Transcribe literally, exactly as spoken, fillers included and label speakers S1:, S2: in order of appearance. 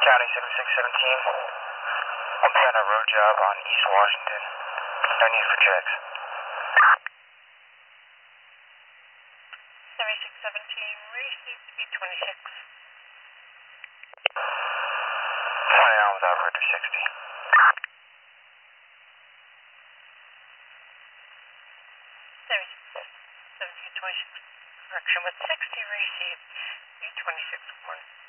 S1: County seventy-six seventeen. I'm playing a road job on East Washington. No need for checks.
S2: seventy-six seventeen, receive to be twenty-six.
S1: twenty hours operator sixty.
S2: seventy-six seventeen, twenty-six. Correction with sixty, receive, be twenty-six one.